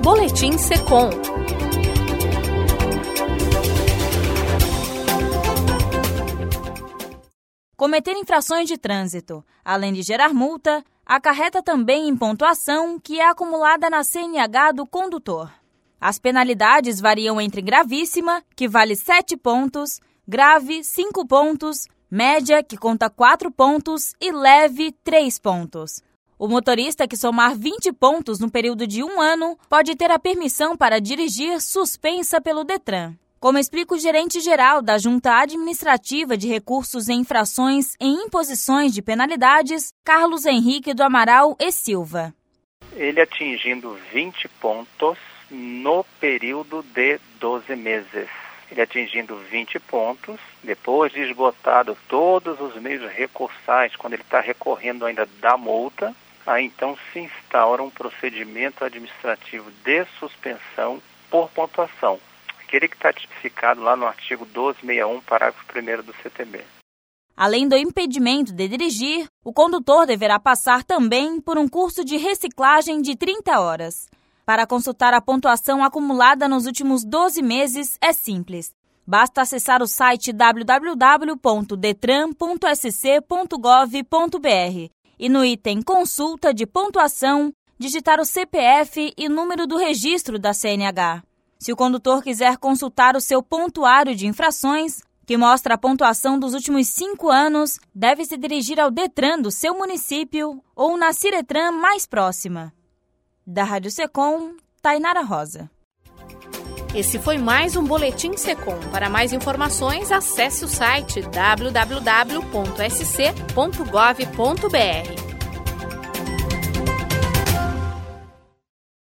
Boletim Secom. Cometer infrações de trânsito, além de gerar multa, acarreta também em pontuação que é acumulada na CNH do condutor. As penalidades variam entre gravíssima, que vale 7 pontos, grave, 5 pontos, média, que conta 4 pontos e leve, 3 pontos. O motorista que somar 20 pontos no período de 1 ano pode ter a permissão para dirigir suspensa pelo Detran. Como explica o gerente-geral da Junta Administrativa de Recursos em Infrações e Imposições de Penalidades, Carlos Henrique do Amaral e Silva. Ele atingindo 20 pontos no período de 12 meses. Ele atingindo 20 pontos, depois de esgotado todos os meios recursais, quando ele está recorrendo ainda da multa, aí então se instaura um procedimento administrativo de suspensão por pontuação. Aquele que está tipificado lá no artigo 1261, parágrafo 1º do CTB. Além do impedimento de dirigir, o condutor deverá passar também por um curso de reciclagem de 30 horas. Para consultar a pontuação acumulada nos últimos 12 meses é simples. Basta acessar o site www.detran.sc.gov.br e no item Consulta de Pontuação, digitar o CPF e número do registro da CNH. Se o condutor quiser consultar o seu pontuário de infrações, que mostra a pontuação dos últimos 5 anos, deve se dirigir ao Detran do seu município ou na Ciretran mais próxima. Da Rádio Secom, Tainara Rosa. Esse foi mais um Boletim Secom. Para mais informações, acesse o site www.sc.gov.br.